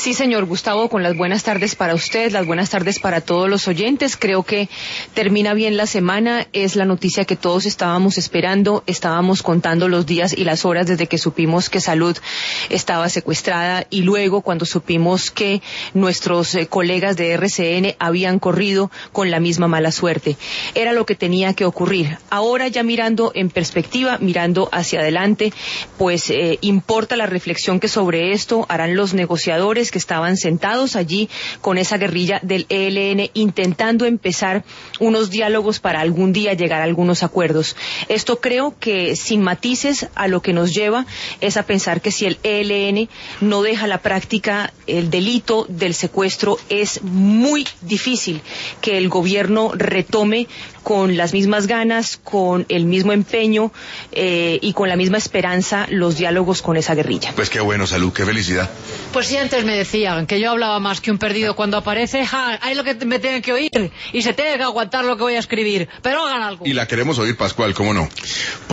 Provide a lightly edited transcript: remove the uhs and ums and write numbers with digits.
Sí, señor Gustavo, con las buenas tardes para usted, las buenas tardes para todos los oyentes. Creo que termina bien la semana, es la noticia que todos estábamos esperando, estábamos contando los días y las horas desde que supimos que Salud estaba secuestrada y luego cuando supimos que nuestros colegas de RCN habían corrido con la misma mala suerte. Era lo que tenía que ocurrir. Ahora ya mirando en perspectiva, mirando hacia adelante, pues importa la reflexión que sobre esto harán los negociadores que estaban sentados allí con esa guerrilla del ELN intentando empezar unos diálogos para algún día llegar a algunos acuerdos. Esto creo que sin matices a lo que nos lleva es a pensar que si el ELN no deja la práctica el delito del secuestro, es muy difícil que el gobierno retome con las mismas ganas, con el mismo empeño y con la misma esperanza los diálogos con esa guerrilla. Pues qué bueno, Salud, qué felicidad. Pues si antes me decían que yo hablaba más que un perdido cuando aparece, ahí lo que me tienen que oír y se tiene que aguantar lo que voy a escribir, pero hagan algo. Y la queremos oír, Pascual, ¿cómo no?